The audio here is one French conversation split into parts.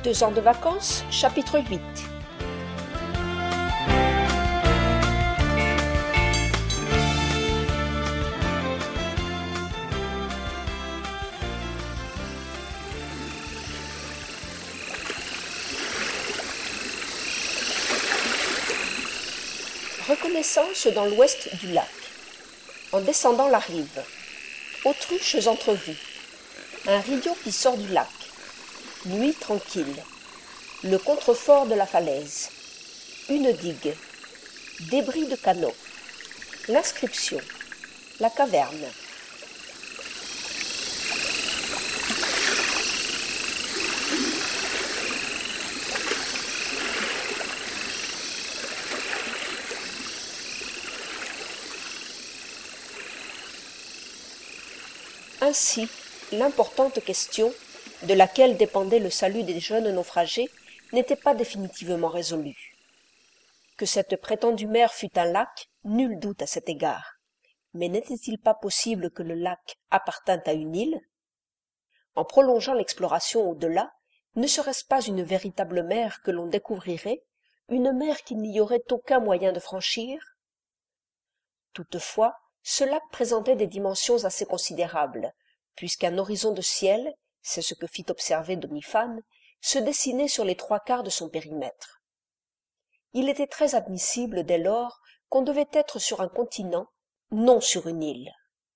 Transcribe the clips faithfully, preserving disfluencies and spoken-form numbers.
Deux ans de vacances, chapitre huit. Reconnaissance dans l'ouest du lac. En descendant la rive. Autruches entrevues. Un rideau qui sort du lac. Nuit tranquille. Le contrefort de la falaise. Une digue. Débris de canot. L'inscription. La caverne. Ainsi, l'importante question, de laquelle dépendait le salut des jeunes naufragés, n'était pas définitivement résolue. Que cette prétendue mer fût un lac, nul doute à cet égard. Mais n'était-il pas possible que le lac appartînt à une île? En prolongeant l'exploration au-delà, ne serait-ce pas une véritable mer que l'on découvrirait, une mer qu'il n'y aurait aucun moyen de franchir? Toutefois, ce lac présentait des dimensions assez considérables, puisqu'un horizon de ciel, c'est ce que fit observer Doniphan, se dessinait sur les trois quarts de son périmètre. Il était très admissible, dès lors, qu'on devait être sur un continent, non sur une île.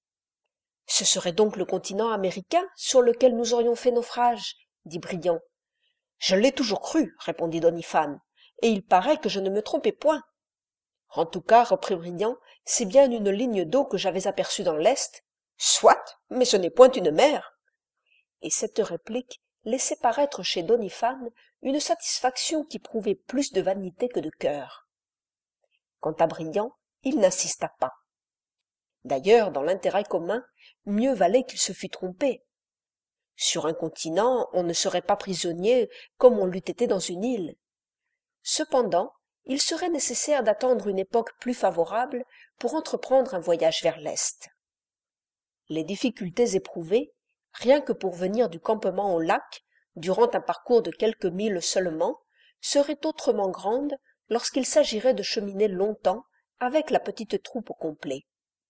Ce serait donc le continent américain sur lequel nous aurions fait naufrage, dit Briand. Je l'ai toujours cru, répondit Doniphan, et il paraît que je ne me trompais point. En tout cas, reprit Briand, c'est bien une ligne d'eau que j'avais aperçue dans l'est. Soit, mais ce n'est point une mer. Et cette réplique laissait paraître chez Doniphan une satisfaction qui prouvait plus de vanité que de cœur. Quant à Briand, il n'insista pas. D'ailleurs, dans l'intérêt commun, mieux valait qu'il se fût trompé. Sur un continent, on ne serait pas prisonnier comme on l'eût été dans une île. Cependant, il serait nécessaire d'attendre une époque plus favorable pour entreprendre un voyage vers l'est. Les difficultés éprouvées, rien que pour venir du campement au lac, durant un parcours de quelques milles seulement, seraient autrement grandes lorsqu'il s'agirait de cheminer longtemps avec la petite troupe au complet.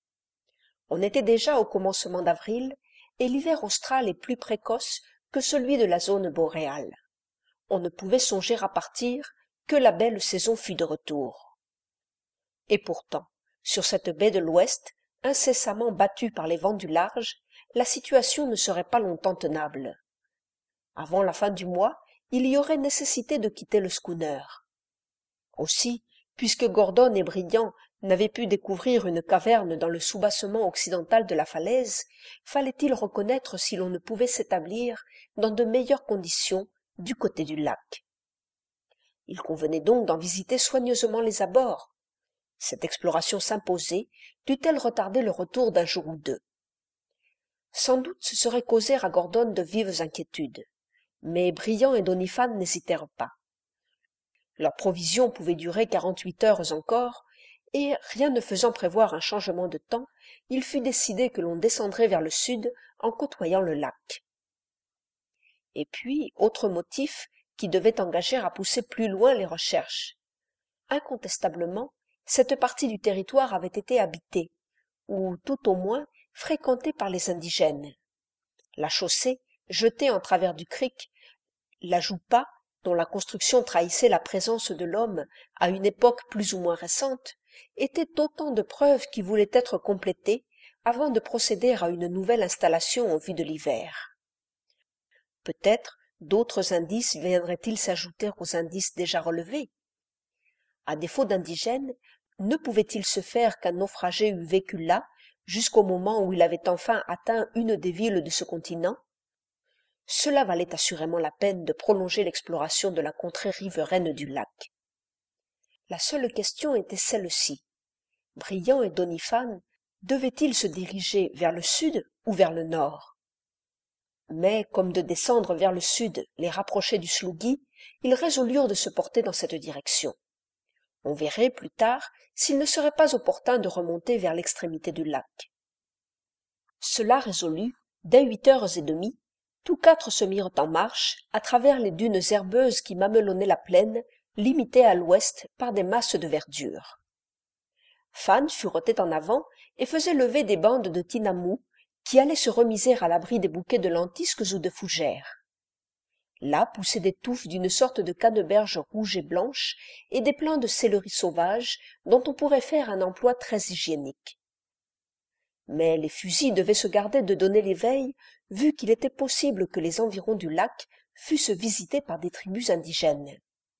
On était déjà au commencement d'avril, et l'hiver austral est plus précoce que celui de la zone boréale. On ne pouvait songer à partir que la belle saison fût de retour. Et pourtant, sur cette baie de l'Ouest, incessamment battue par les vents du large, la situation ne serait pas longtemps tenable. Avant la fin du mois, il y aurait nécessité de quitter le schooner. Aussi, puisque Gordon et Briand n'avaient pu découvrir une caverne dans le soubassement occidental de la falaise, fallait-il reconnaître si l'on ne pouvait s'établir dans de meilleures conditions du côté du lac. Il convenait donc d'en visiter soigneusement les abords. Cette exploration s'imposait, dût-elle retarder le retour d'un jour ou deux. Sans doute ce serait causer à Gordon de vives inquiétudes, mais Briand et Doniphan n'hésitèrent pas. Leurs provisions pouvaient durer quarante-huit heures encore, et, rien ne faisant prévoir un changement de temps, il fut décidé que l'on descendrait vers le sud en côtoyant le lac. Et puis, autre motif qui devait engager à pousser plus loin les recherches. Incontestablement, cette partie du territoire avait été habitée, ou tout au moins fréquentée par les indigènes. La chaussée, jetée en travers du creek, la joupa, dont la construction trahissait la présence de l'homme à une époque plus ou moins récente, étaient autant de preuves qui voulaient être complétées avant de procéder à une nouvelle installation en vue de l'hiver. Peut-être d'autres indices viendraient-ils s'ajouter aux indices déjà relevés? À défaut d'indigènes, ne pouvait-il se faire qu'un naufragé eût vécu là, jusqu'au moment où il avait enfin atteint une des villes de ce continent? Cela valait assurément la peine de prolonger l'exploration de la contrée riveraine du lac. La seule question était celle-ci. Briand et Doniphan devaient-ils se diriger vers le sud ou vers le nord? Mais, comme de descendre vers le sud les rapprochait du Slougui, ils résolurent de se porter dans cette direction. On verrait, plus tard, s'il ne serait pas opportun de remonter vers l'extrémité du lac. Cela résolu, dès huit heures et demie, Tous quatre se mirent en marche à travers les dunes herbeuses qui mamelonnaient la plaine, limitée à l'ouest par des masses de verdure. Fan furetait en avant et faisait lever des bandes de tinamous qui allaient se remiser à l'abri des bouquets de lentisques ou de fougères. Là poussaient des touffes d'une sorte de canneberge rouge et blanche et des plants de céleri sauvage dont on pourrait faire un emploi très hygiénique. Mais les fusils devaient se garder de donner l'éveil, vu qu'il était possible que les environs du lac fussent visités par des tribus indigènes.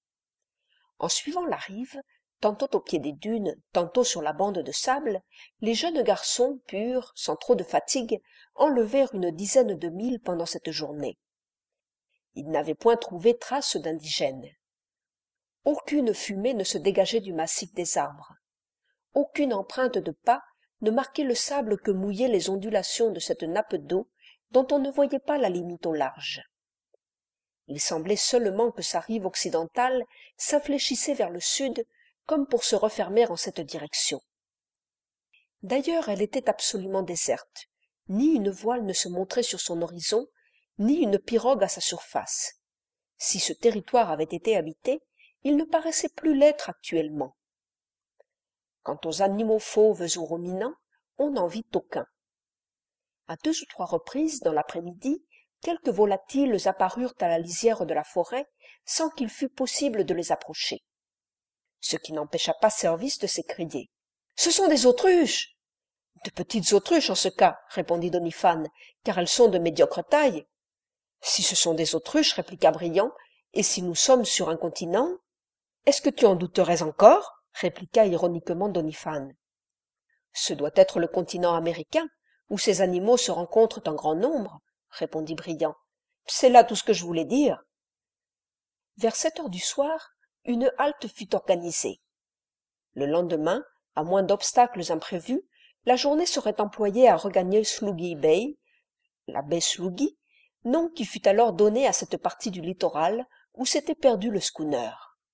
En suivant la rive, tantôt au pied des dunes, tantôt sur la bande de sable, les jeunes garçons purent, sans trop de fatigue, enlever une dizaine de milles pendant cette journée. Ils n'avaient point trouvé trace d'indigènes. Aucune fumée ne se dégageait du massif des arbres. Aucune empreinte de pas ne marquait le sable que mouillaient les ondulations de cette nappe d'eau dont on ne voyait pas la limite au large. Il semblait seulement que sa rive occidentale s'infléchissait vers le sud comme pour se refermer en cette direction. D'ailleurs, elle était absolument déserte. Ni une voile ne se montrait sur son horizon, ni une pirogue à sa surface. Si ce territoire avait été habité, il ne paraissait plus l'être actuellement. Quant aux animaux fauves ou ruminants, on n'en vit aucun. À deux ou trois reprises, dans l'après-midi, quelques volatiles apparurent à la lisière de la forêt sans qu'il fût possible de les approcher. Ce qui n'empêcha pas Service de s'écrier. « Ce sont des autruches !»« De petites autruches en ce cas, » répondit Doniphan, « car elles sont de médiocre taille. »« Si ce sont des autruches, » répliqua Brillant, « et si nous sommes sur un continent ?»« Est-ce que tu en douterais encore ?» répliqua ironiquement Doniphan. « Ce doit être le continent américain, où ces animaux se rencontrent en grand nombre, » répondit Brillant. « C'est là tout ce que je voulais dire. » Vers sept heures du soir, une halte fut organisée. Le lendemain, à moins d'obstacles imprévus, la journée serait employée à regagner Sluggy Bay, la baie Sluggy, nom qui fut alors donné à cette partie du littoral où s'était perdu le schooner.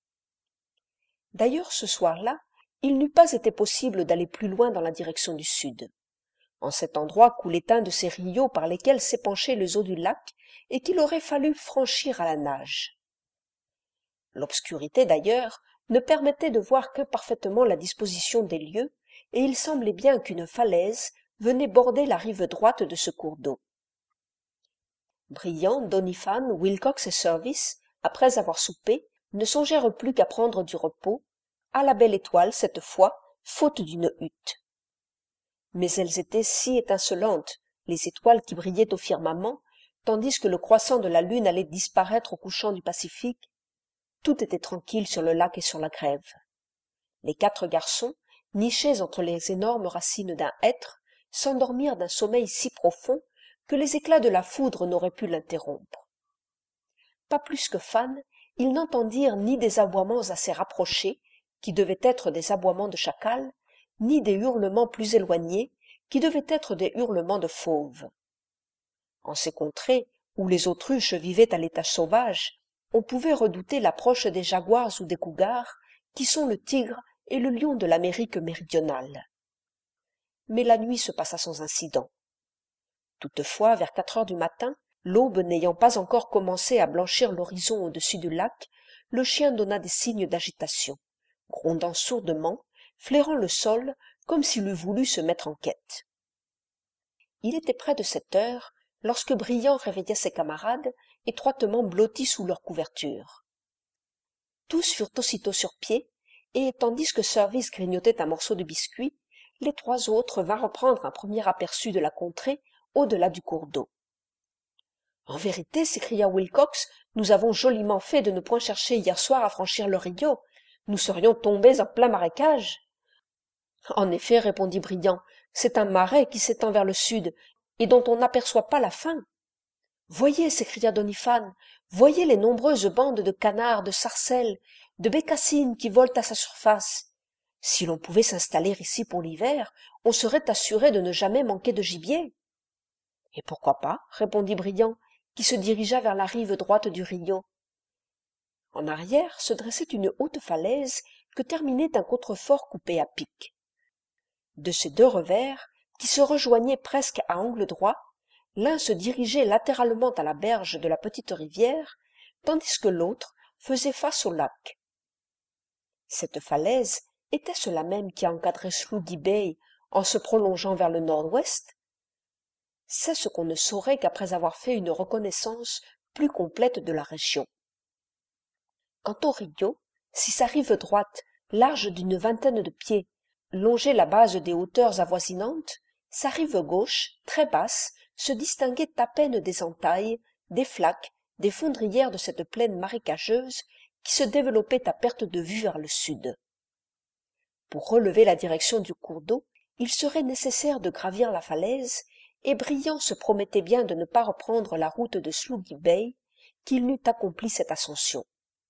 D'ailleurs, ce soir-là, il n'eût pas été possible d'aller plus loin dans la direction du sud. En cet endroit coulait un de ces rios par lesquels s'épanchaient les eaux du lac et qu'il aurait fallu franchir à la nage. L'obscurité, d'ailleurs, ne permettait de voir qu'imparfaitement la disposition des lieux, et il semblait bien qu'une falaise venait border la rive droite de ce cours d'eau. Brillant, Doniphan, Wilcox et Service, après avoir soupé, ne songèrent plus qu'à prendre du repos, à la belle étoile cette fois, faute d'une hutte. Mais elles étaient si étincelantes, les étoiles qui brillaient au firmament, tandis que le croissant de la lune allait disparaître au couchant du Pacifique. Tout était tranquille sur le lac et sur la grève. Les quatre garçons, nichés entre les énormes racines d'un hêtre, s'endormirent d'un sommeil si profond que les éclats de la foudre n'auraient pu l'interrompre. Pas plus que Fan, ils n'entendirent ni des aboiements assez rapprochés, qui devaient être des aboiements de chacal, ni des hurlements plus éloignés, qui devaient être des hurlements de fauves. En ces contrées, où les autruches vivaient à l'état sauvage, on pouvait redouter l'approche des jaguars ou des cougars, qui sont le tigre et le lion de l'Amérique méridionale. Mais la nuit se passa sans incident. Toutefois, vers quatre heures du matin, l'aube n'ayant pas encore commencé à blanchir l'horizon au-dessus du lac, le chien donna des signes d'agitation, grondant sourdement, flairant le sol comme s'il eût voulu se mettre en quête. Il était près de sept heures lorsque Brillant réveilla ses camarades, étroitement blottis sous leurs couvertures. Tous furent aussitôt sur pied, et tandis que Service grignotait un morceau de biscuit, les trois autres vinrent prendre un premier aperçu de la contrée au-delà du cours d'eau. « En vérité, s'écria Wilcox, nous avons joliment fait de ne point chercher hier soir à franchir le rio. Nous serions tombés en plein marécage. »« En effet, répondit Brillant, c'est un marais qui s'étend vers le sud, et dont on n'aperçoit pas la fin. »« Voyez, s'écria Doniphan, voyez les nombreuses bandes de canards, de sarcelles, de bécassines qui volent à sa surface. Si l'on pouvait s'installer ici pour l'hiver, on serait assuré de ne jamais manquer de gibier. »« Et pourquoi pas ?» répondit Brillant, qui se dirigea vers la rive droite du rio. En arrière se dressait une haute falaise que terminait un contrefort coupé à pic. De ces deux revers, qui se rejoignaient presque à angle droit, L'un se dirigeait latéralement à la berge de la petite rivière, tandis que l'autre faisait face au lac. Cette falaise était-ce la même qui encadrait Sluggy Bay en se prolongeant vers le nord-ouest? C'est ce qu'on ne saurait qu'après avoir fait une reconnaissance plus complète de la région. Quant au Rio, si sa rive droite, large d'une vingtaine de pieds, longeait la base des hauteurs avoisinantes, sa rive gauche, très basse, se distinguait à peine des entailles, des flaques, des fondrières de cette plaine marécageuse qui se développait à perte de vue vers le sud. Pour relever la direction du cours d'eau, il serait nécessaire de gravir la falaise, et Briand se promettait bien de ne pas reprendre la route de Sluggy Bay qu'il n'eût accompli cette ascension.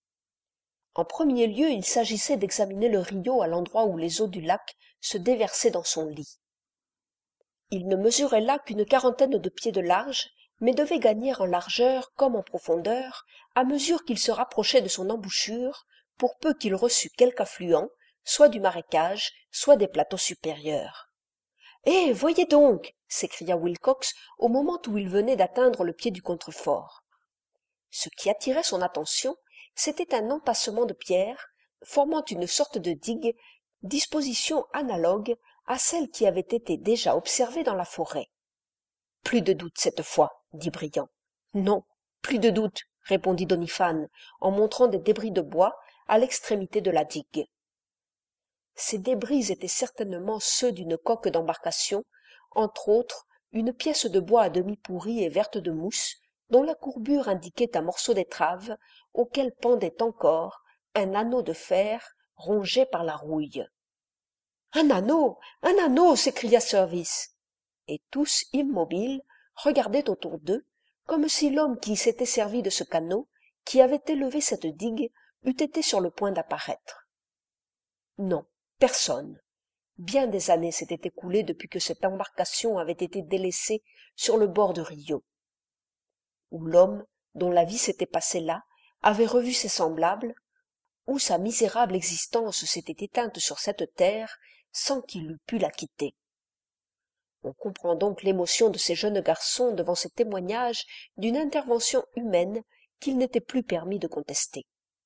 En premier lieu, il s'agissait d'examiner le Rio à l'endroit où les eaux du lac se déversaient dans son lit. Il ne mesurait là qu'une quarantaine de pieds de large, mais devait gagner en largeur comme en profondeur à mesure qu'il se rapprochait de son embouchure, pour peu qu'il reçût quelque affluent, soit du marécage, soit des plateaux supérieurs. « Eh, voyez donc !» s'écria Wilcox au moment où il venait d'atteindre le pied du contrefort. Ce qui attirait son attention, c'était un entassement de pierres, formant une sorte de digue, disposition analogue à celle qui avait été déjà observée dans la forêt. « Plus de doute cette fois, » dit Briand. « Non, plus de doute, » répondit Doniphan, en montrant des débris de bois à l'extrémité de la digue. Ces débris étaient certainement ceux d'une coque d'embarcation, entre autres une pièce de bois à demi pourrie et verte de mousse, dont la courbure indiquait un morceau d'étrave auquel pendait encore un anneau de fer rongé par la rouille. « Un anneau, un anneau !» s'écria Service. Et tous, immobiles, regardaient autour d'eux, comme si l'homme qui s'était servi de ce canot, qui avait élevé cette digue, eût été sur le point d'apparaître. Non, personne. Bien des années s'étaient écoulées depuis que cette embarcation avait été délaissée sur le bord du Rio. Où l'homme, dont la vie s'était passée là, avait revu ses semblables, où sa misérable existence s'était éteinte sur cette terre sans qu'il eût pu la quitter. On comprend donc l'émotion de ces jeunes garçons devant ces témoignages d'une intervention humaine qu'il n'était plus permis de contester.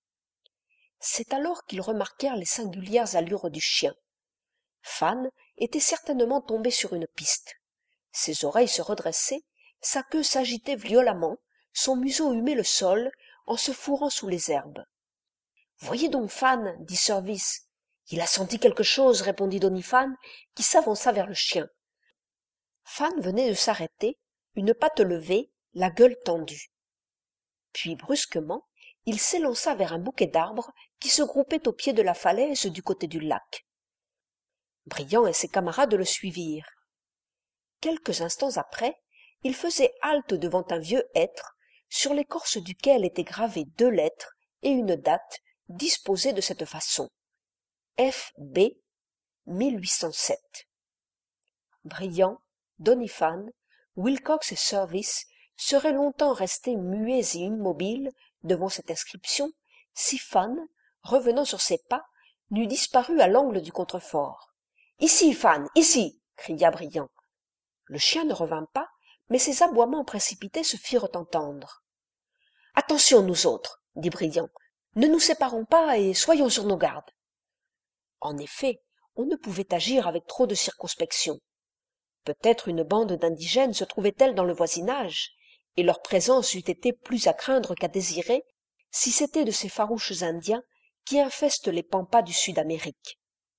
C'est alors qu'ils remarquèrent les singulières allures du chien. Fan était certainement tombé sur une piste. Ses oreilles se redressaient, sa queue s'agitait violemment, son museau humait le sol en se fourrant sous les herbes. « Voyez donc Fan, dit Service. « Il a senti quelque chose, répondit Doniphan, qui s'avança vers le chien. Fan venait de s'arrêter, une patte levée, la gueule tendue. Puis brusquement, il s'élança vers un bouquet d'arbres qui se groupait au pied de la falaise du côté du lac. Briand et ses camarades le suivirent. Quelques instants après, il faisait halte devant un vieux hêtre, sur l'écorce duquel étaient gravées deux lettres et une date disposées de cette façon. F B mille huit cent sept. Briand, Doniphan, Wilcox et Service seraient longtemps restés muets et immobiles devant cette inscription, si Fan, revenant sur ses pas, n'eût disparu à l'angle du contrefort. « Ici, Fan, ici !» cria Briand. Le chien ne revint pas, mais ses aboiements précipités se firent entendre. « Attention, nous autres !» dit Briand. « Ne nous séparons pas et soyons sur nos gardes. » En effet, on ne pouvait agir avec trop de circonspection. Peut-être une bande d'indigènes se trouvait-elle dans le voisinage, et leur présence eût été plus à craindre qu'à désirer, si c'étaient de ces farouches Indiens qui infestent les pampas du Sud-Amérique.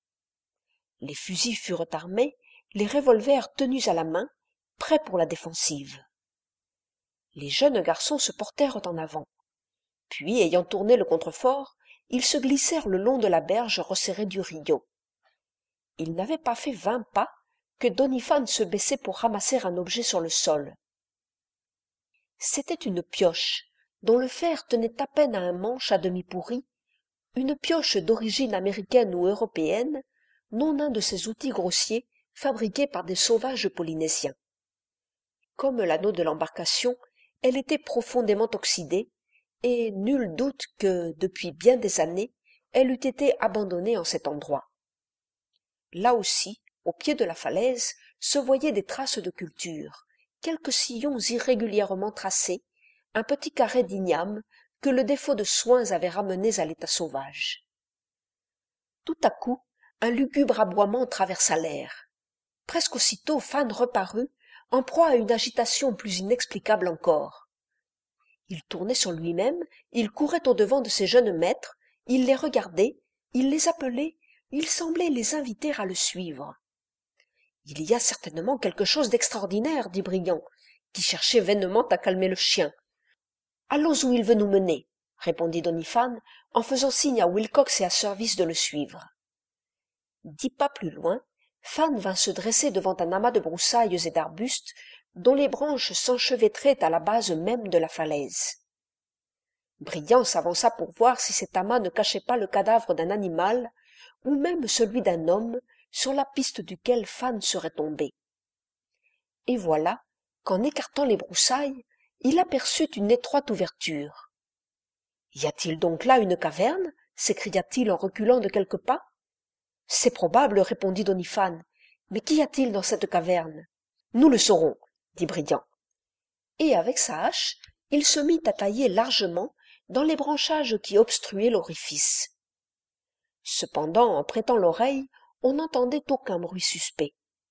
Les fusils furent armés, les revolvers tenus à la main, prêts pour la défensive. Les jeunes garçons se portèrent en avant. Puis, ayant tourné le contrefort, ils se glissèrent le long de la berge resserrée du Rio. Ils n'avaient pas fait vingt pas que Doniphan se baissait pour ramasser un objet sur le sol. C'était une pioche, dont le fer tenait à peine à un manche à demi pourri, une pioche d'origine américaine ou européenne, non un de ces outils grossiers fabriqués par des sauvages polynésiens. Comme l'anneau de l'embarcation, elle était profondément oxydée, et nul doute que, depuis bien des années, elle eût été abandonnée en cet endroit. Là aussi, au pied de la falaise, se voyaient des traces de culture, quelques sillons irrégulièrement tracés, un petit carré d'igname que le défaut de soins avait ramenés à l'état sauvage. Tout à coup, un lugubre aboiement traversa l'air. Presque aussitôt, Fan reparut, en proie à une agitation plus inexplicable encore. Il tournait sur lui-même, il courait au-devant de ses jeunes maîtres, il les regardait, il les appelait, il semblait les inviter à le suivre. « Il y a certainement quelque chose d'extraordinaire, dit Brillant, qui cherchait vainement à calmer le chien. « Allons où il veut nous mener, répondit Doniphan, en faisant signe à Wilcox et à Service de le suivre. Dix pas plus loin, Fan vint se dresser devant un amas de broussailles et d'arbustes dont les branches s'enchevêtraient à la base même de la falaise. Brillant s'avança pour voir si cet amas ne cachait pas le cadavre d'un animal ou même celui d'un homme sur la piste duquel Fan serait tombé. Et voilà qu'en écartant les broussailles, il aperçut une étroite ouverture. « Y a-t-il donc là une caverne » s'écria-t-il en reculant de quelques pas. « C'est probable, répondit Doniphan, mais qu'y a-t-il dans cette caverne ?»« Nous le saurons, » dit Brillant. Et avec sa hache, il se mit à tailler largement dans les branchages qui obstruaient l'orifice. Cependant, en prêtant l'oreille, on n'entendait aucun bruit suspect.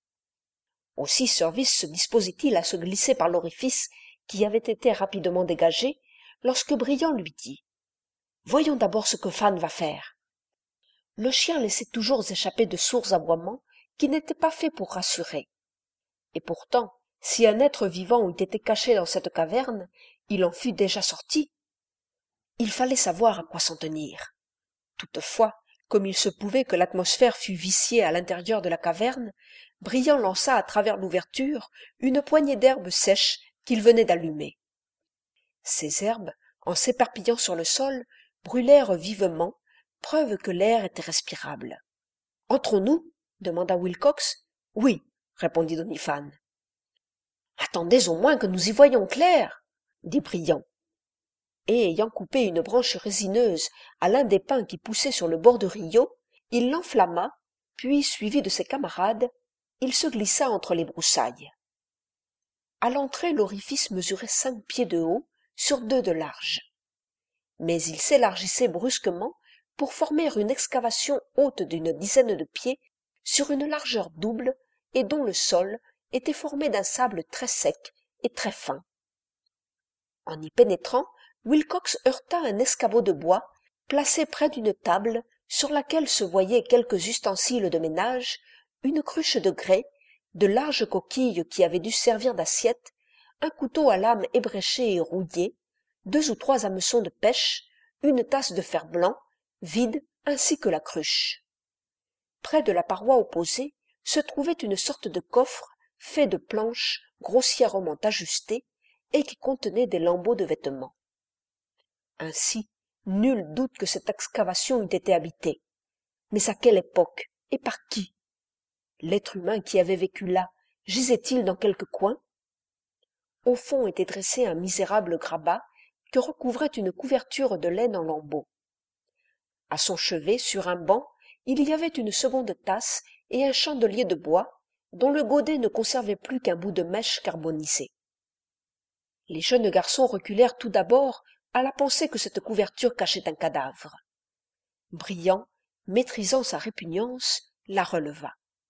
Aussi Service se disposait-il à se glisser par l'orifice qui avait été rapidement dégagé, lorsque Brillant lui dit « Voyons d'abord ce que Fan va faire. » Le chien laissait toujours échapper de sourds aboiements qui n'étaient pas faits pour rassurer. Et pourtant, si un être vivant eût été caché dans cette caverne, il en fût déjà sorti. Il fallait savoir à quoi s'en tenir. Toutefois, comme il se pouvait que l'atmosphère fût viciée à l'intérieur de la caverne, Brillant lança à travers l'ouverture une poignée d'herbes sèches qu'il venait d'allumer. Ces herbes, en s'éparpillant sur le sol, brûlèrent vivement, preuve que l'air était respirable. « Entrons-nous » demanda Wilcox. « Oui, » répondit Doniphan. « Attendez au moins que nous y voyions clair » dit Brillant. Et ayant coupé une branche résineuse à l'un des pins qui poussaient sur le bord du Rio, il l'enflamma, puis, suivi de ses camarades, il se glissa entre les broussailles. À l'entrée, l'orifice mesurait cinq pieds de haut sur deux de large. Mais il s'élargissait brusquement pour former une excavation haute d'une dizaine de pieds sur une largeur double et dont le sol était formé d'un sable très sec et très fin. En y pénétrant, Wilcox heurta un escabeau de bois placé près d'une table sur laquelle se voyaient quelques ustensiles de ménage, une cruche de grès, de larges coquilles qui avaient dû servir d'assiette, un couteau à lame ébréchée et rouillée, deux ou trois hameçons de pêche, une tasse de fer-blanc, vide, ainsi que la cruche. Près de la paroi opposée se trouvait une sorte de coffre fait de planches grossièrement ajustées et qui contenait des lambeaux de vêtements. Ainsi, nul doute que cette excavation eût été habitée. Mais à quelle époque et par qui? L'être humain qui avait vécu là gisait-il dans quelque coin? Au fond était dressé un misérable grabat que recouvrait une couverture de laine en lambeaux. À son chevet, sur un banc, il y avait une seconde tasse et un chandelier de bois, dont le godet ne conservait plus qu'un bout de mèche carbonisée. Les jeunes garçons reculèrent tout d'abord à la pensée que cette couverture cachait un cadavre. Brillant, maîtrisant sa répugnance, la releva.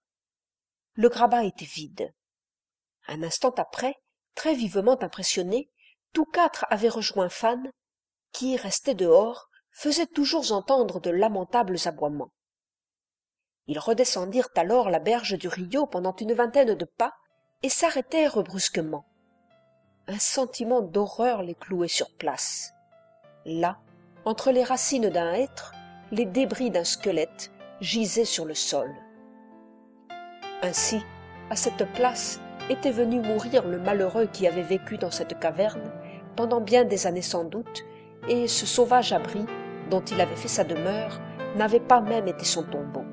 Le grabat était vide. Un instant après, très vivement impressionnés, tous quatre avaient rejoint Fan, qui, resté dehors, faisait toujours entendre de lamentables aboiements. Ils redescendirent alors la berge du Rio pendant une vingtaine de pas et s'arrêtèrent brusquement. Un sentiment d'horreur les clouait sur place. Là, entre les racines d'un hêtre, les débris d'un squelette gisaient sur le sol. Ainsi, à cette place était venu mourir le malheureux qui avait vécu dans cette caverne, pendant bien des années sans doute, et ce sauvage abri, dont il avait fait sa demeure, n'avait pas même été son tombeau.